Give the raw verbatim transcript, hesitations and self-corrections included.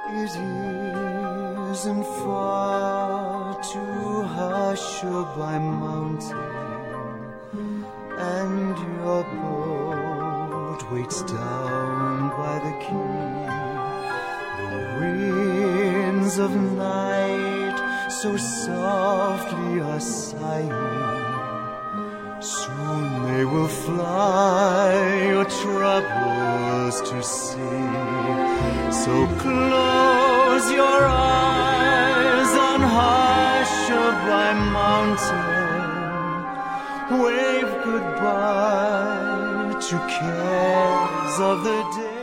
It isn't far to Hushabye Mountain, and your boat waits down by the quay. The winds of night so softly are sighing, soon they will fly your troubles to see. So close your eyes on Hushabye Mountain, wave goodbye to cares of the day.